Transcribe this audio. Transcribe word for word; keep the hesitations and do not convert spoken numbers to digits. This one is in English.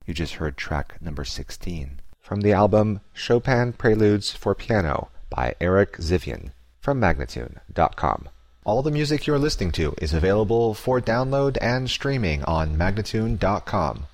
You just heard track number sixteen. From the album Chopin Preludes for Piano by Eric Zivian from Magnatune dot com. All the music you're listening to is available for download and streaming on Magnatune dot com.